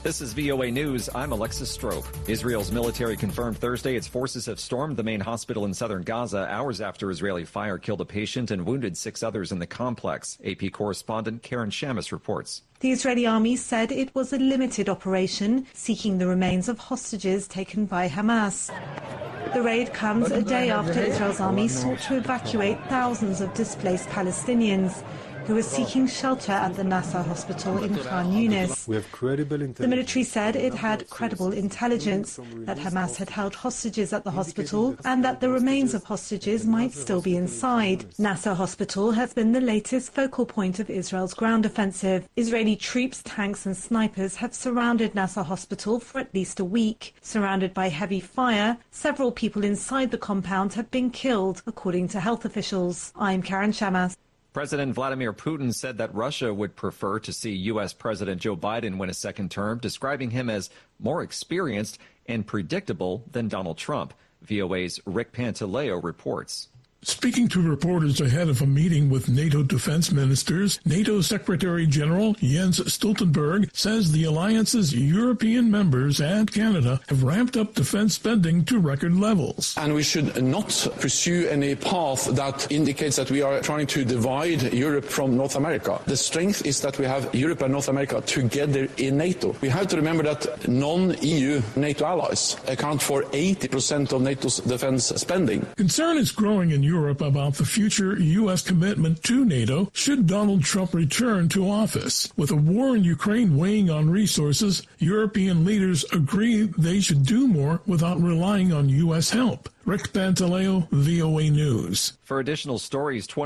This is VOA News. I'm Alexis Strope. Israel's military confirmed Thursday its forces have stormed the main hospital in southern Gaza hours after Israeli fire killed a patient and wounded 6 others in the complex. AP correspondent Karen Shamus reports. The Israeli army said it was a limited operation seeking the remains of hostages taken by Hamas. The raid comes a day after Israel's army sought to evacuate thousands of displaced Palestinians who were seeking shelter at the Nasser hospital in Khan Yunis. The military said it had credible intelligence that Hamas had held hostages at the hospital and that the remains of hostages might still be inside. Nasser hospital has been the latest focal point of Israel's ground offensive. Israeli troops, tanks and snipers have surrounded Nasser hospital for at least a week. Surrounded by heavy fire, several people inside the compound have been killed, according to health officials. I'm Karen Shamas. President Vladimir Putin said that Russia would prefer to see U.S. President Joe Biden win a second term, describing him as more experienced and predictable than Donald Trump. VOA's Rick Pantaleo reports. Speaking to reporters ahead of a meeting with NATO defense ministers, NATO Secretary General Jens Stoltenberg says the alliance's European members and Canada have ramped up defense spending to record levels. And we should not pursue any path that indicates that we are trying to divide Europe from North America. The strength is that we have Europe and North America together in NATO. We have to remember that non-EU NATO allies account for 80% of NATO's defense spending. Concern is growing in Europe about the future U.S. commitment to NATO should Donald Trump return to office. With a war in Ukraine weighing on resources, European leaders agree they should do more without relying on U.S. help. Rick Pantaleo, VOA News. For additional stories,